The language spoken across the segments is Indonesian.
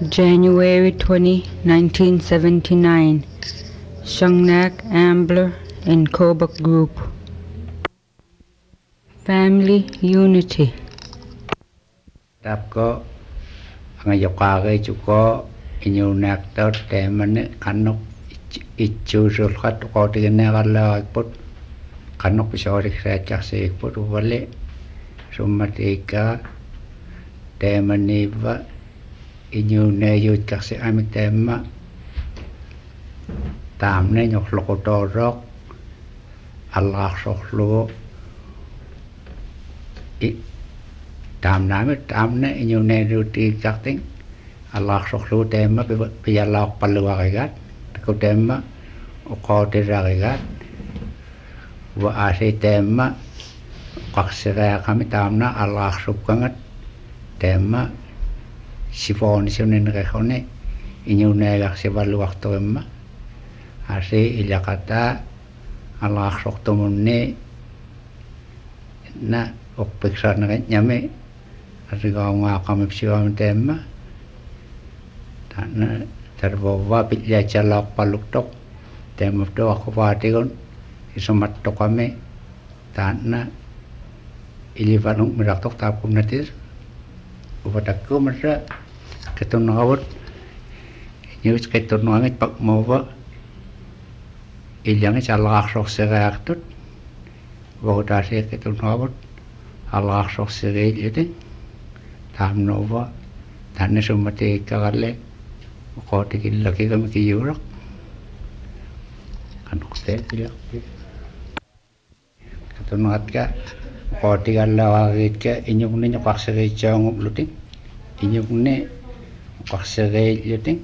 January 20, 1979. Shungnak Ambler in Kobuk Group. Family Unity. Đáp có ngay dọc cái chú có nhiều nạc tớ để mà nè khăn nóc ít chú rồi khách có thì nè cái là bút khăn nóc sau thì sẽ chắc sẽ bút vào lệ rồi mà thì cả để mà nè và nhiều nè yêu chắc sẽ ai để mà tạm nè nhọc lọc đồ róc Allah sọc lúa tạm nè nhiều nè rồi thì chắc tính Allah sọc lúa tem mà bây giờ lọc palu cái gắt câu tem mà có thể ra cái gắt và ai tem mà các sẽ ra kami tạm nè Allah sọc cái gắt tem mà sifon sih nên cái khâu này nhiều nè các sẽ vào lúc tuổi mà ai ilah kata Allah sọc tụm nè na opeksa na nyame arigaw nga kami siwam tema tanah terbawa pilih jalak paluktok tema tu aku pati kon isomat to kami tanah ilivanung meraktok tapum natir upadaku mereka ketunawut news ketunawut pak mawa ilyangnya jalak sok serak tut Vota se ketunawut Allah sok serak itu tham nova tanah sumati kagale kau tikin lagi kami kiyurak kanuk se dia ketunawut ka kau tikan lawagit ka inyuk ni nyok serak janguk luting inyuk ni nyok serak luting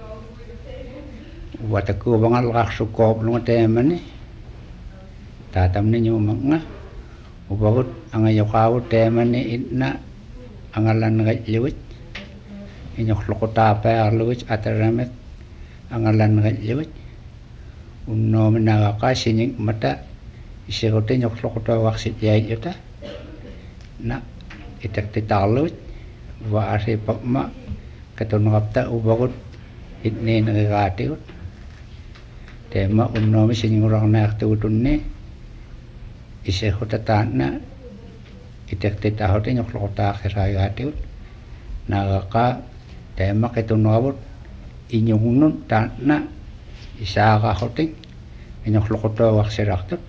wataku bangal kak sukop lunga teman ni tatam ni nyumak nga ubagut ang ayaw teman ni itna angalan ng liwit inyok lokota pa liwit ataramek angalan ng liwit unno menagaka sining mata isikote nyok lokota waksit yai yuta na itak titaluit wa ari pakma katunapta ubagut itne nagatiut tema unno sining orang nak tudunne ise hota tanna itek hote nyok lokota khirayatiut nagaka tema ketunawut inyungun tanna isaka hote nyok lokota waksiraktot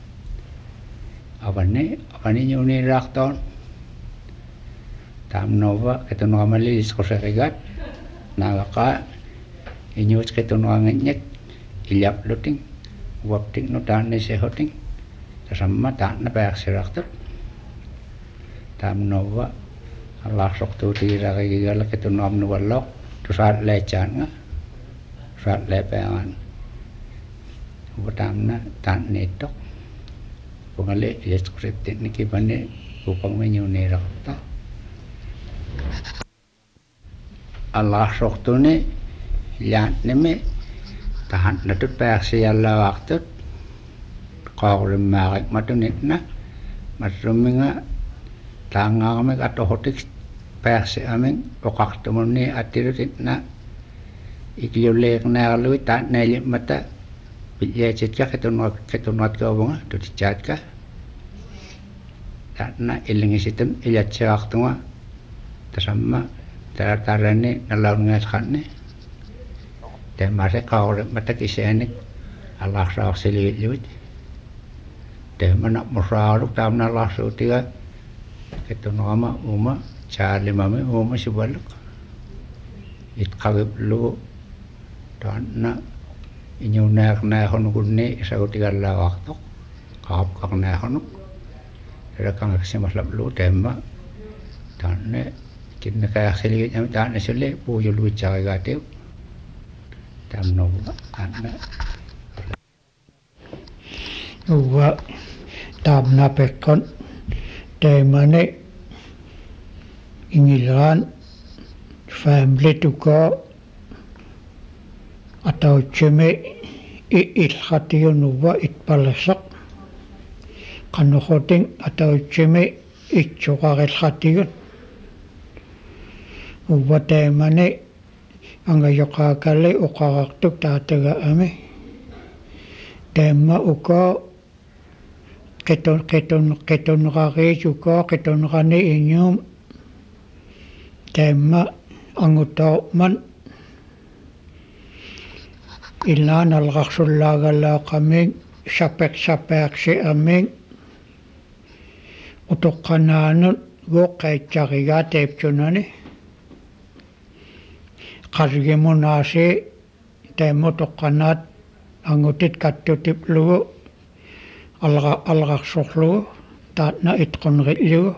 avane nyuni rakton tamnova ketunawamali iskoserigat nagaka inyut ketunawangnyek ilyap luting wapting no tanne se hoting sama tanna waksiraktot tamnova Allah sok tu tira kaya kita nom nuwalok tu saat lechan nga saat lepengan utamna tan netok pungale yes script ni kibane upang menyu ni rakta Allah sok tu ni lihat neme tahan natut paksi Allah waktu kau remarik matunit na matuminga tanga kami kato hotik perse amin okak tumuni atirutit na ikiulek na lui ta neli mata pilih cecak ketunot ka bunga tu cecak ka na ilingi sitem ilat cecak tunga tersama tarane nalaun ngaskan ne dan masa kau mata kisenik Allah sah seliwit liwit dan mana musaruk tam na Allah sutia ketunama uma cari mami uma sebaluk it kagib lu tanna inyunak na honuk ni sagut tiga waktu kap kak na honuk rekang semas lu tema tanne kinna kaya seli jam tanne seli puju lu cari gatiu tamno tanne uwa tamna pekon temane ingilan family tuka atau ceme ilhatiun uwa itpalasak kanuhoting atau ceme itsuka ilhatiun uwa temane angayokakalle uqarartuk taataga ami taamma uka qetonrariisuka qetonrani ingium taamma angutaorman ilnaanalqarsullaagalaaqaming sapeqsapeaqsi aming utoqqanaanut guoqqaitsarigaa taiptunani qargimunaasi taammu toqqanaat angutit kattutiplugu alqarsorlugu taatna itqunrillugu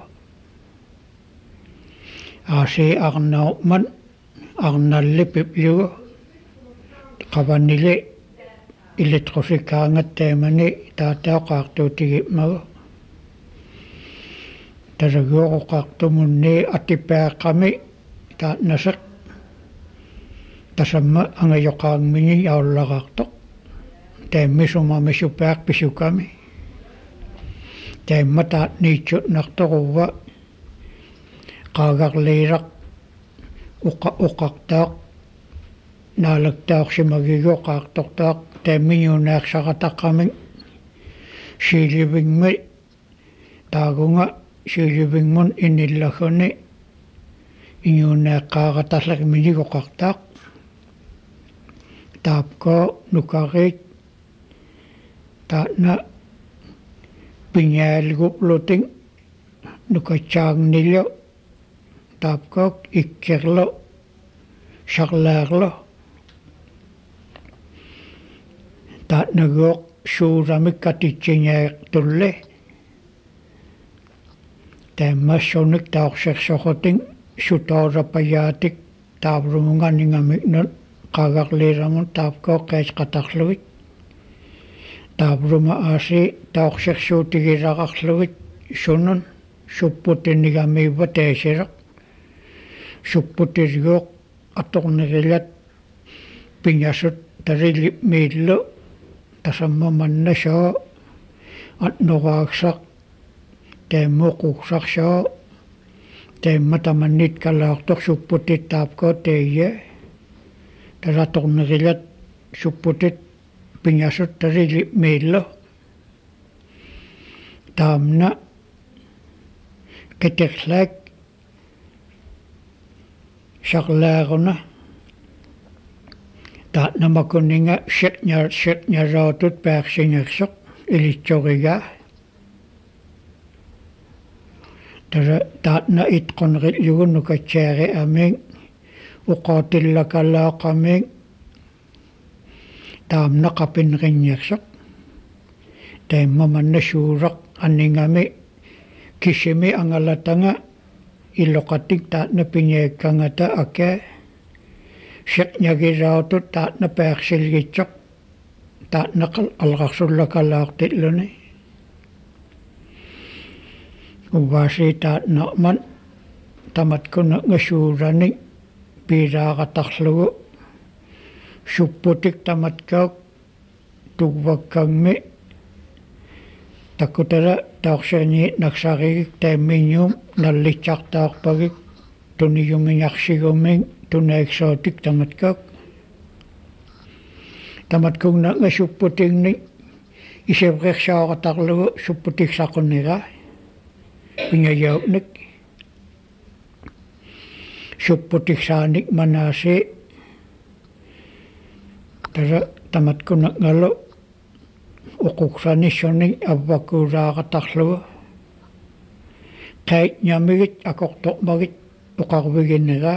aasi arnaorman arnallipiplugu qavanili ilitqusikaangat taamani taataoqaartuutigipmagu tasaguoqoqartumunni atipeaqqami taatnaseq tasamma angayoqaangmini aullaqartoq taammisumamisupeaq pisukami taamma taatniitsutnartoquvva qaagarliiraq uqaqtaaq naalaktaorsimagiguoqaartortaaq taammiñuunaarsaqataqqamik siilivingmi taagunga siilivingmun inillaguni iñuunaaqqaaqatallerminigoqartaaq taapko nukariit taatna piñaalgupluting nukatsaarnillo taapkook ikkerlo sarlaarlo taatnaguoq suuramik katitsiñaaqtulle taammassunik taorsersoruting sutaulapayaatik taavrumunganingamiknut qaagarliiramun taapkook qaisqatarlugit taavruma aasi taorsersuutigilaqarlugit sunun supputinigammiiva taasireq supputiluoq atornerilat piñasut tarilipmiillu tasamma mannasoo atnoraaqsaq taammuquqsarsaa taamma tamannit kalaartoq supputit taapkoo teeyya taratornerilat supputit piñasut tarilipmiillu taamna keterlaak sarlaaruna taatnamakuninga setñaraatut paarsingersoq ilitsorigaa tara taatna itqunrillugu nukatsaari aming uqaatillakalaaqaming taamna qapinringersoq taamma manna suuraq anningami kisimi angalatanga iloqatik taatna piñaakkangata aka setñagiraatut taatna paarsilgitsoq taatna alqarsullakalaartilluni uvaasi taatnarman tamatkuna ngasuurani piiraaqatarlugu supputik tamatkauk tugvakkangmi takutara taorserni naksarigik taammiñuum nallitsartaarpagik tuniyumingarsiguming tunaiksootik tamatkak tamatkungna ngasupputingni isevrersaaqatarlugu supputiksaquniraa pingayaupnik supputiksaanik manaasi tara tamatkuna ngalu uquqsanissuning avvakuuraaqatarlugu qaitñamigit akortormagit uqarviginneraa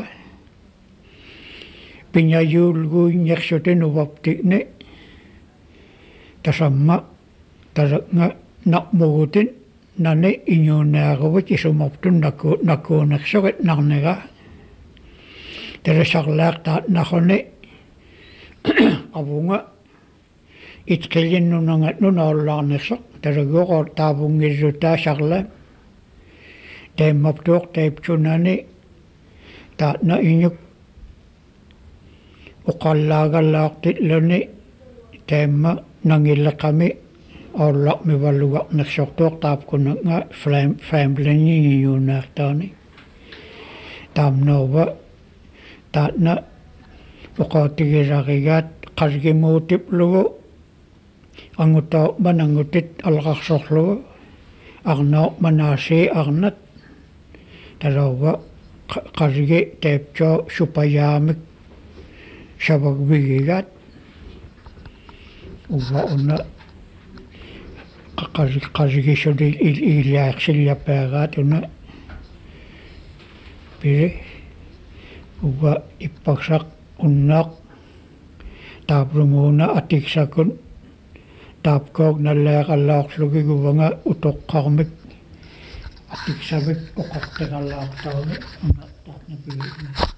piñayuulguiñersutin uvaptikni tasamma taraknga naqmugutin nani iñuunaarugut isumortun nakuunersurit narneraa tarasarlaaq naquni avunga itqillinnunangat nunaullarnersoq talaguoqor taavungillutaa sarla taimmaptuoq taiptunani taatna iñuk uqallaagalaartilluni taimma nangilleqami aullarmivallugarnersortuoq taapkunanga family-ngiunaartaani taamnauva taatna uqaatigisarigaat qasigimuutiplugu angutamanangutit alqarsorlugu arnaormanaasi arnat talauga qasigi taipcho supayaamik savagvigigaat uva una qasigisuli iliaaqsillapaagaat una piri uva ippaksaq unnaaq taaplumuuna atiksakun taapkoog nalleeqallaorlugiguvanga utoqqarmik atiksavik oqarteqallaartauni una taarnapigi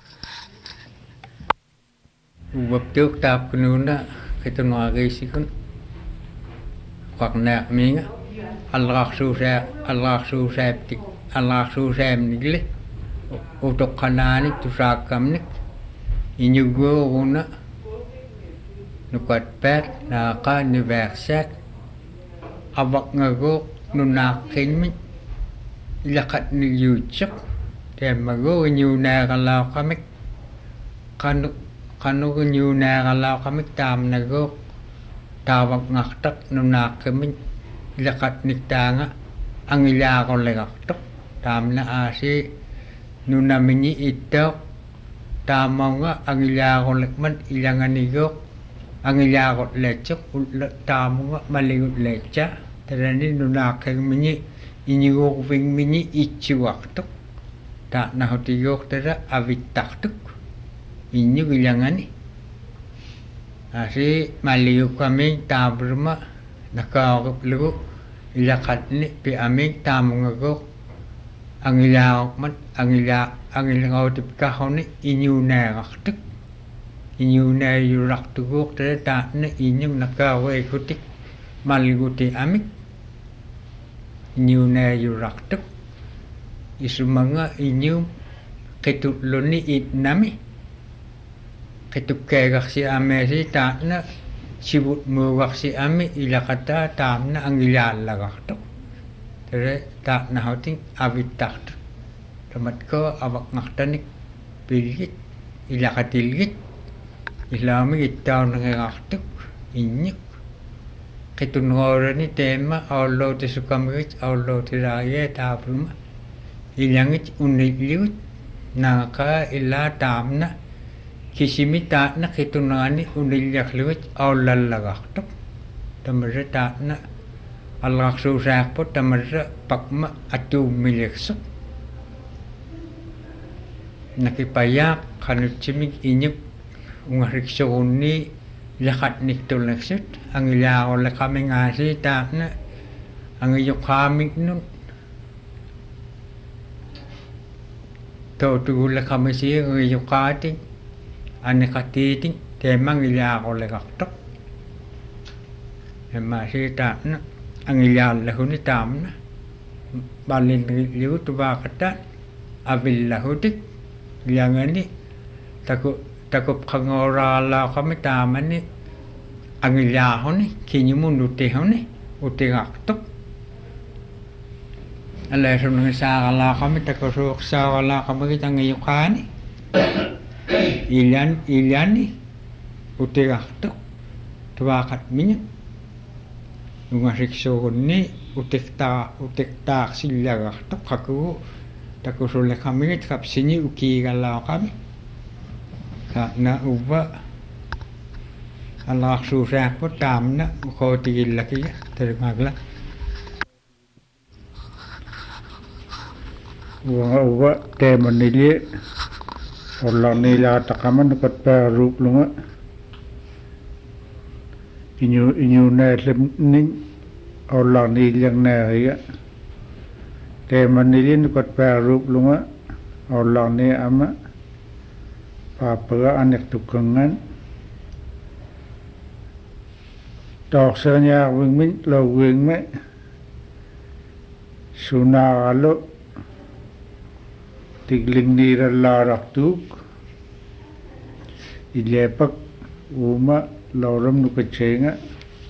Wabtuk tap kununa kitunuagisikun qaqnaaqmiinga allarsuusaapnikli utoqqanaanik tusaakkamnik iñuguuguna nuqatpaat naaqa nivaarsaak avaqngaguuq nunaaqqinmik ilaqatniliutseq taammaguuq iñuunaaaqalaaqamik qanuguñuunaaaqalaaqamik taamnaguuq taavaqngartaq nunaaqqimik ilaqatniktaanga angilaaqorleqartoq taamna aasi nunamini ittauq taamaunga angilaaqorleqman ilanganiguuq angilaaqorleetseq taamunga maligutleetsa talani nunaaqqimini iñiguuqvingmini itsuartoq taanahutiguuq tala avittartuk iññuk ilangani asi maligukkaming taavluma nakaaquplugu ilaqatni piaming taamungaguuq angilaaqorman angilaqautipkarruni iñuunaaqartuk iñuunaayurartuguuq tala taanna iññuk nakaaruikutik malguti amik iñuunaayurartuk isumanga iñuum qitulluni itnami qitukkeegarsi ameesi taanna sivut muugarsi ami ilaqataa taamna angilaallaqartuq tala taannahutin avittartut tamatko avaqngartanik pilgit ilaqatilgit ilaamik ittaunangeqartuk iññuk qitunroolani teemma aulloutisukamigit aulloutilaariye taapuluma ilangit unilligut naaqaa illaa taamna kisimi taatna qitunraani unillarlugut aullallaqartuq tamarra taatna allarsuusaarput tamarra pakma atuummilirsuq nakipayaaq qanutsimik iñuk ungarriksorunni laqatniktullersut angilaaqorleqamingaasi taatna angiyuqaamiknun tootugullaqamisi angiyuqaatik anniqatiitik teemangilaaqorleqartoq emmaasi taatna angilaallahuni taamna ballinriillugu tuvaaqataan avillahutik ilangani takupqangooraallaaqami taamani angilaahuni kiñumun utihuni utiqartoq alasunungisaaqalaaqami takusuuqsaaqalaaqamigit angiyuqaani ilani utiqartoq tuvaaqatmiña ungarriksuurunni utiqtaaqsillaqartoq qakugu takusulleqamigit qapsini ukiigalaaqami taatna uva allarsuusaarput taamna uqootigillakiga talumaagla uva teemanili orlarniilaataqama nukatpaaruuplunga iñuunaallapning orlarniillarnaariga teemanili nukatpaaruuplunga orlarni ama paapaga anertukkangan toorserniaarvingmin lauviingme sunaaralu tiglingniirallaarartuuk ilepak uuma lauram nukatsenga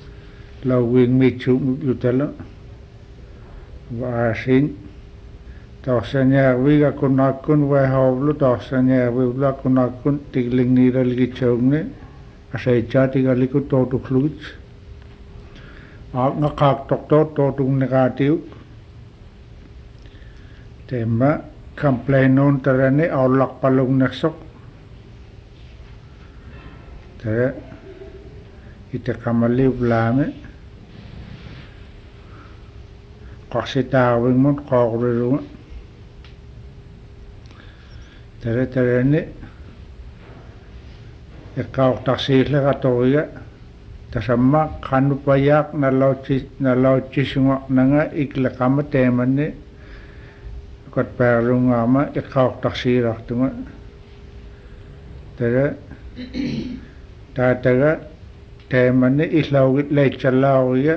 lauviingmiitsuumiklutala vaasin Taxsanjärviga kunakkun vaihawlu Taxsanjärvivla kunakkun tiglingniiralgitsaungne aseitsaatigalliku tootuklugit ngaqaaqtortoot tootungnegatiuk temma complainoon tarani aullaqpalugnersoq tara iteqamalliuvlaami qarsitaarvingmut qaaqulilunga tarani eqqaortarsiilleqatoriga tasamma qannupayaaq nalautsisuarnanga ikleqama teemanni qatpaarlungaama eqqaortarsiilartunga tara taataga teemanni illaugit leitsallauriga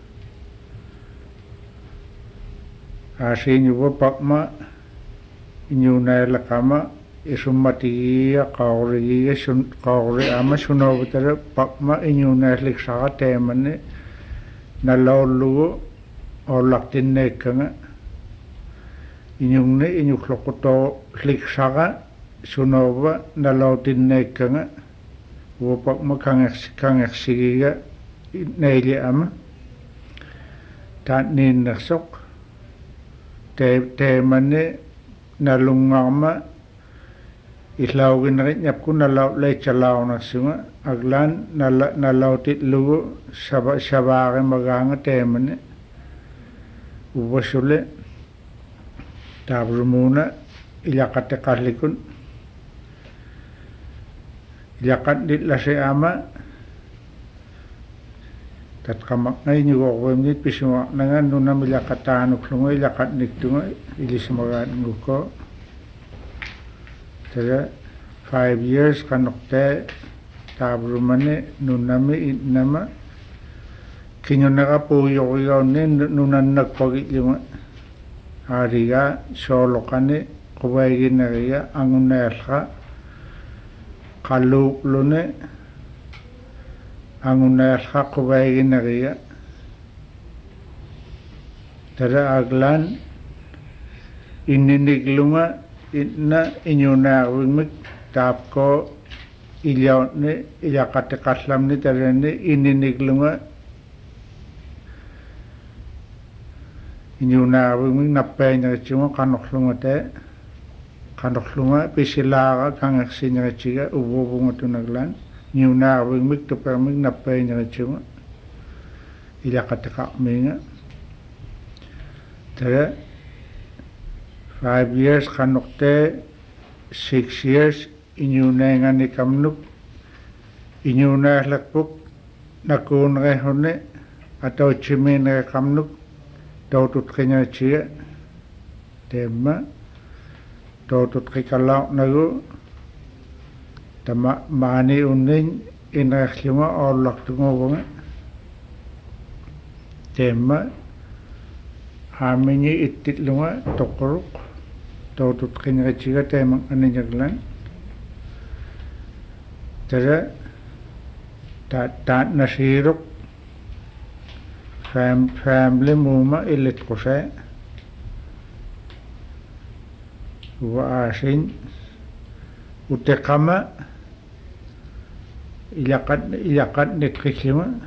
aasiiñuva paqma iñuunailaqama isummatigiga qauriama sunoovutara paqma iñuunailliksaqa teemanni nalaullugu ollaqtinneekkanga iñugni iñuqloqutoo-liksaqa sunoova nalautinneekkanga uupaqma kangersigiga neiliama taanniinnersoq teemanni nalungaarma illauginnerit ñapku nalautleitsalaunarsunga aglaan nalautitlugu savaarimagaanga teemanni uvasule taavrumuuna illaqateqallikun illaqatlitlasiama tatqamaqngaiñugoqvimnit pisuaqnanga nunam illaqataanuklunga illaqatniktunga ilismagaatngukko tara 5 years qanortee taavrumani nunami innama kiñuneqapuuyoqigaunni nunannakpagitllunga aariga sooloqani quvaiginneriga angunealqa qalluuqluni angunealqa quvaiginneriga tara aglaan inniniglunga inna iñunaarvigmik taapko ilyautni illaqateqallamni tarani inniniglunga iñunaarvigmik nappaiñeritsunga qanorlunga pisilaaqa kangersiñeritsiga uvuvungatunaglaan iñunaarvigmik tupermik nappaiñeritsunga illaqateqarmiinga tara 5 years qanortee 6 years iñunainganikamnuk iñunaarlaqpuk nakuunerihuni atautsimiinereqamnuk tootutqineritsiga teemma tootutqiqalaarnagu tama maani unniñ inererlunga oollartunguvunga teemma aamiñi ittitlunga toqquruq tootutqineritsiga teeman aniñaglan tara taatnasiiruq family muuma illitqusee uvaasiñ uteqama illaqatnitqillunga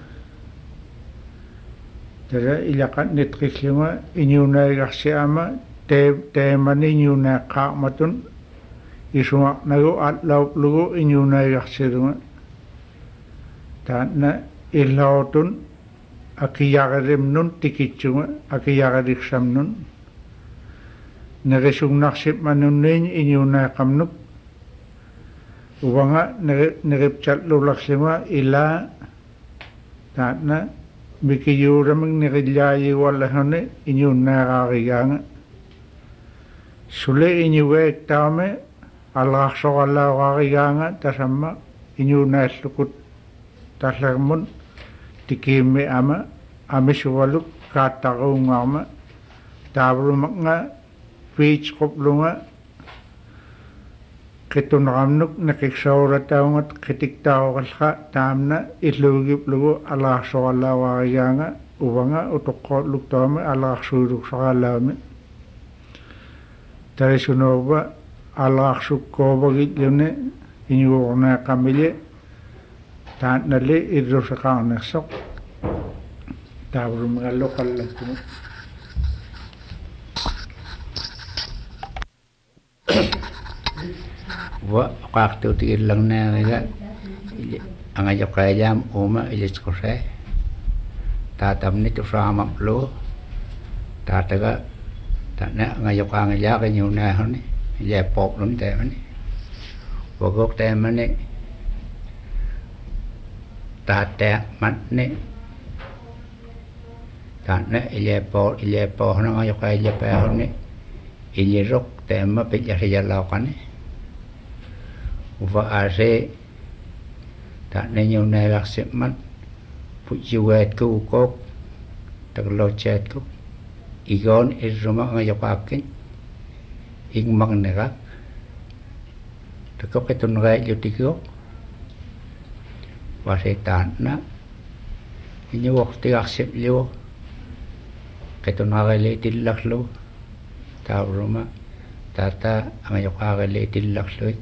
tara illaqatnitqillunga iñuunaigarsiama teemani iñuunaaqqaarmatun isuarnagu atlauqlugu iñuunaigarsilunga taatna illautun akiyaqerimnun tikitsunga akiyaqeriksamnun nerisugnarsimanunniiñ iñuunaiqamnuk uvanga neripchatlularlunga ilaa taatna mikiyuuramik nerillaayiguallahuni iñuunnaaraarigaanga sule iñugeektaame alaqarsoqallaauraarigaanga tasamma iñuunaallukut tallermun tikiimmi ama amisuvaluk kaattaruungaarma taavrumaknga piitsquplunga qituneramnuk neqiksauurataungat qitiktaauqallqa taamna illuugiplugu alaqarsoqallaauraarigaanga uvanga utoqqootluktaami alaqarsuiluksaqallaami Tarisunova алаарсуккоовагиллуни иниуорнаақамили таанналли иллусеқарнерсоқ таавлумгаллоқаллаттуну wa qaartuuti illarnaariga angajaqayaam uuma ilisquse taatamni tusaamaplu taataga tana angajaqaangajaaqañuunaahuni ileapooqlun taamani wagok taamani taatea matni tana ileapoohna angajaqayapaahuni ilirok taama pijasiyalaaqani uva ase tana ñuunaagarsimmat pujuwaatku ukok tagloochaatku igoon irruma angajaqaakkin ingmagnerak takoqitunraillutikioq wasitaanna iñuortigarsipliu qitunariliitillarlu tauruma tata angajaqaariliitillarluit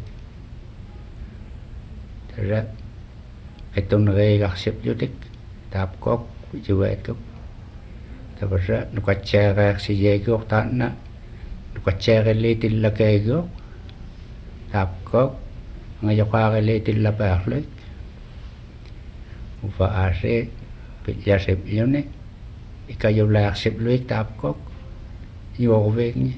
tara qitunriigarsipliutik taapkoq pujuwaatkuk tabara nukatsaaraarsiyaiguor taanna nukatsaariliitillakaiguor taapkoq angajaqaariliitillapaarluit uva ase pillasiplluni ikajulaarsipliuik taapkoq juorviigni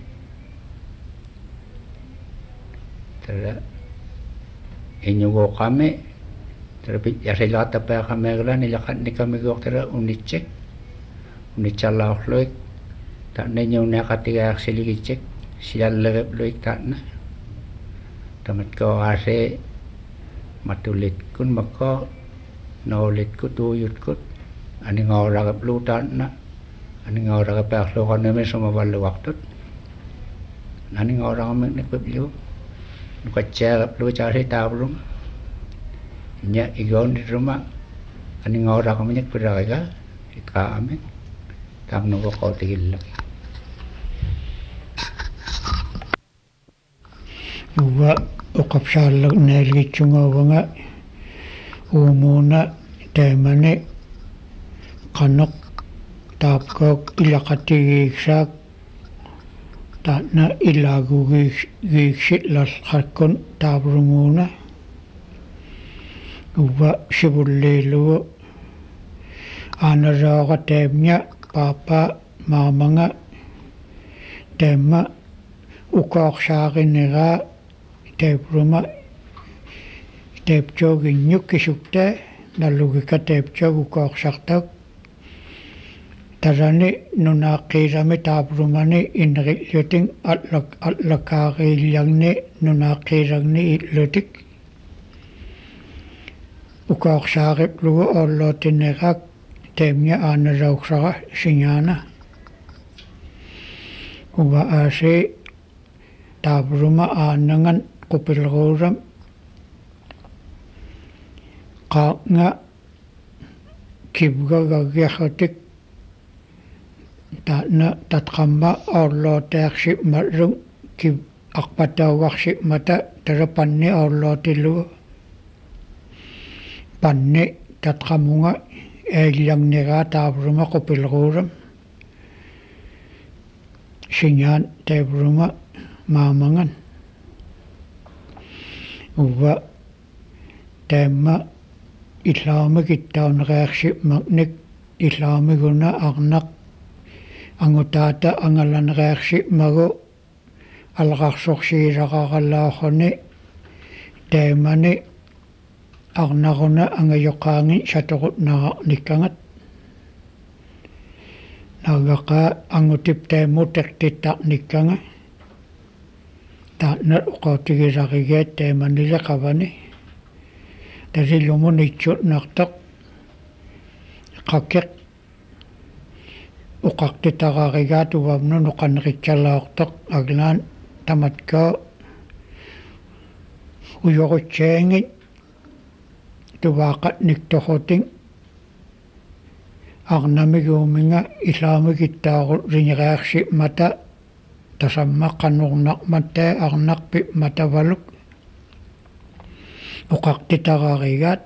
tara iñugoqami tara pillasilaqattapaaqameerlani ilaqatnikamigoor tara unitsik unitsallaorluik taanna ñuuneaqatigaarsiligitsik sialleripluik taanna tamatkoo ase matulitkun makko noolitkut uujutkut aningooraqiplu taanna aningooraqapaarluuqarnimi sumavalluartut aningooraqamiknikpiplu nukatsaariplu taasi taavluma ña igoonirruma aningooraqamiñik pirariga iqaamik taamnugoqootigillaki uwa uqapsaallernaaligittsungoovanga uumuuna taamani qanoq taapkook ilaqatigiiksaak taana ilaagugiiksillarqakkun taavlumuuna uwa sivulliilugu aanaraaqa taamña paapa maamanga taamma ukaaqsaaqiniraa taapuluma taapjooginñukkisukta nallugika taapjoog ukaaqsartak tarani nunaaqiirami taapulumani inriqlutin allakaariillarni nunaaqiirarni illutik ukaaqsaaqiplugu ollootinneqaak taamña aanalauqsara singaana uva aase taapuluma aanangan qupilruuram qaaqnga kibgagagiaqatik taana tatqamma orlooteaqsipmallum kib aqpataugarsippmata tarapanni orlootillugu panni tatqamunga eillarniraa taapuluma qupilruuram singaan taapuluma maamangan uva taamma islaamikittaunereersippmaknik islaamiguna arnaq angutaata angalanereersippmagu alqarsorsiilaqaralaaqani taamani arnaquna angayoqaangin satoqutnararnikkangat nagaqa angutip taamu teqtittarnikkanga taana uqautigisarigiat taamanile tasillumun itsutnartaq qaqqeq uqartitararigaat uvamnu nuqaneritsallaortaq aglaan tamatkaa uyorutsaangit tuvaaqatniktorrutin arnamiguuminga islaamikittaaru rineriarsippmata tasamma qanurnaarmatta arnarpi matavaluk uqartitararigaat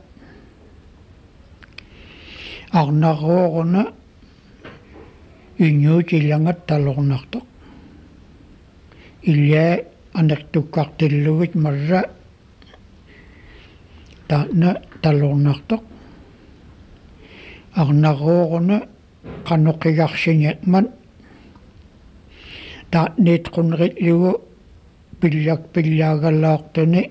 arnaruoruna innuutilangat talornartoq illia anertukkartillugit marra taana talornartoq arnaruoruna qanuqigarsingiaqman taanniit qunritlugu pillaagallaortuni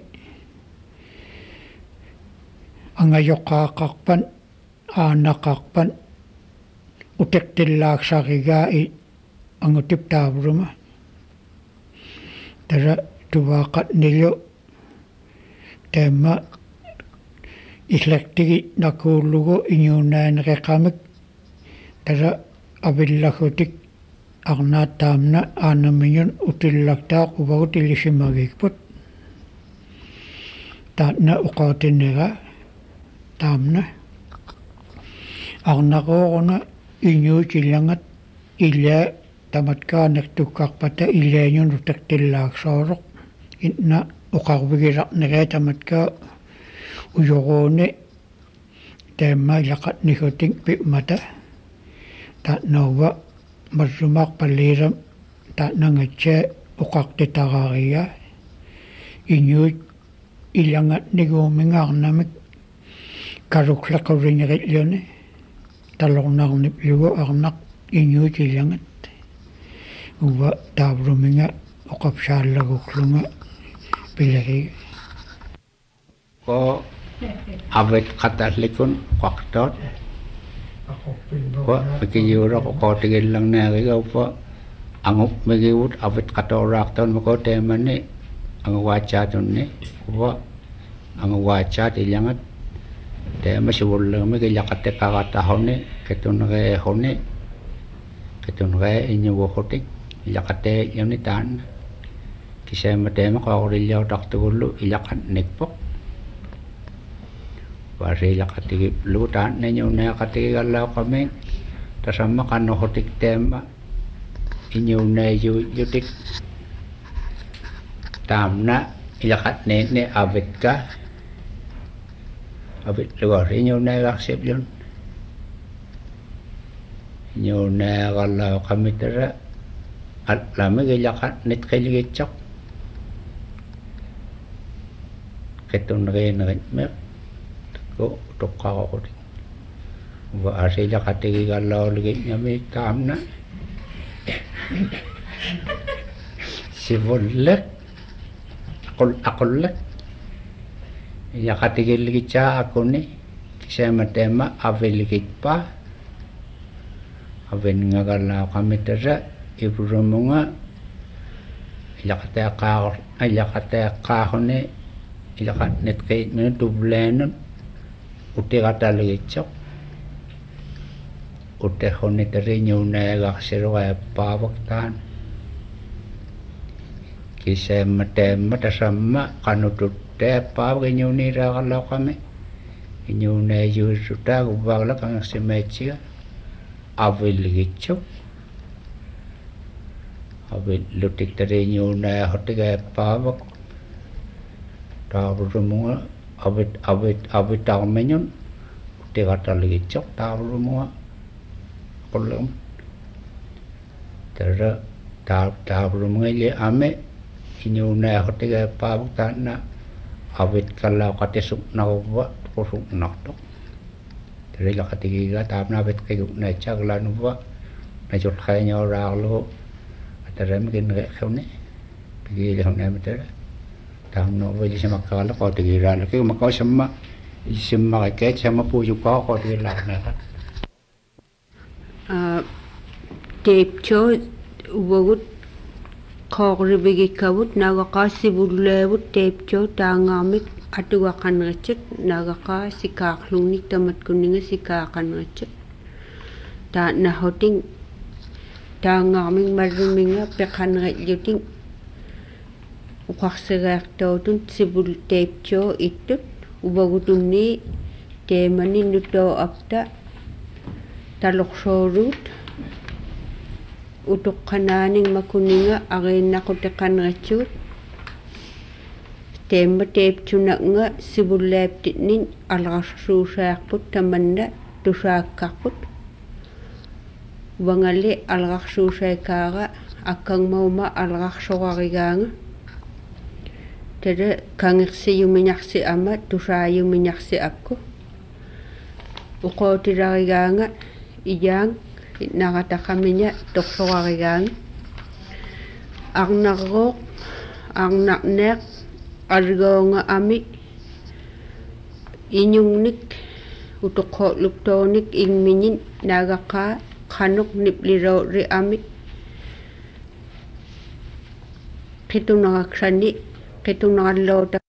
angajoqaaqarpan aanaqarpan uteqtillaaksarigaa I angutip taavuruma tara tuvaaqatnilu taamma islaqtigi nakuullugu iñuunaaneqeqamik tara avillagutik arnaat taamna aanamiñun utillaktaaq uvagut ilisimagikput taatna uqautinnera taamna arnaruoruna iñuutilangat illia tamatkaanertukkarpata illiañun uteqtillaaksooroq inna uqarvigilaqneree tamatkaa uyoruuni taamma ilaqatnigutik pi'mata taatnauva marsumaaqpalliiram taatnangatsaa uqartitaraaria iñuut ilangatniguumingaarnamik karuqlaquriñeritliuni talornarniplugu arnaq iñuutilangat uva taavruminga uqapsaallaguqlunga pilariga ko avet qatallikun qaqtot ko pikiyura ko tigillang naariga upa angup migiwut avet qatoraaqton mako teemanni anguwaachatunni upa anguwaachaat ilangat teema sivullagmi kilaqatte qagatahonni ketunreehonni ketunree iñuvuqutik ilaqatte yuni taanna kiseema teema qaorilliautartugullu ilaqatnikpoq wari ilaqatigiplugu taanna iñuuneaqatigigallaoqami tasamma qannoqutik teema iñuuneeyuujutik taamna ilaqatniitni avitka avitluari iñuuneeqarsiplun iñuuneeqallaoqami tara allamik ilaqatnit qilgitsoq ketunriineritmeq ko tuqqaqoqutik uva asilaqatigigallaoligitñami taamna sivullek aqullek ilaqatigilligitsaa akuni kiseema teema avilgitpa avinngagallaoqami tara ipurumunga ilaqateeqqaahuni ilaqatnitqiitminu tuvleenun utiqataligitsoq utehhuni tari iñuuneeqarsiruqaappaavak taan kiseema teema tasamma qanututtaappaavak iñuuniiraaqallaoqami iñuuneeyuissutaaq uvaagla kangersimeetsiga avilgitsoq avillutik tari iñuuneehotigaappaavak taavurumunga avitarmiñun utiqataligitsoq taavurumunga qullegum tara taavurumunga ili ame iñuuneehotigaappaavak taanna avitkallaoqatisuknaruvva tuqusuknartoq tara ilaqatigiga taamna avitqiguqnaitsaaglaanuvva najulqeeñoraarlugu ataramkinreqhuni pigiilihunami tara taamnuuva ilisimaqqaaqalla qootigiraalakigu makausamma ilisimmaqikkeet samma puujuqqaa qootigillaaruneeqa Teipcho uvagut qooribigikavut nagaqaassivulleavut teipcho taangaamik atugaqanritsut nagaqaa sikaaqlugnik tamatkunninga sikaaqanritsut taannahuting taangaamik marruminga peqanritluting uqarsireertootun sivul teipcho ittut uvagutunni teemani nutoo apta taloqsooruut utuqqanaaning makuninga ariinnaqutiqqaneritsut teemma teeptunaqnga sivullaaptitnin alerarsuusaaqput tamanna tusaakkarput wangalli alerarsuusaikaaga akkangmauma alerarsorarigaanga tada kangirsiumiñarsi ama tusaayumiñarsi akku uqootilarigaanga iyaang narataqamiña torsorarigaanga arnarruuq arnarneeq algoonga ami iñungnik utuqqootluptoonik ingmiñin naagaqaa qanuq nipliroori ami qitunaraksani qitunaralloota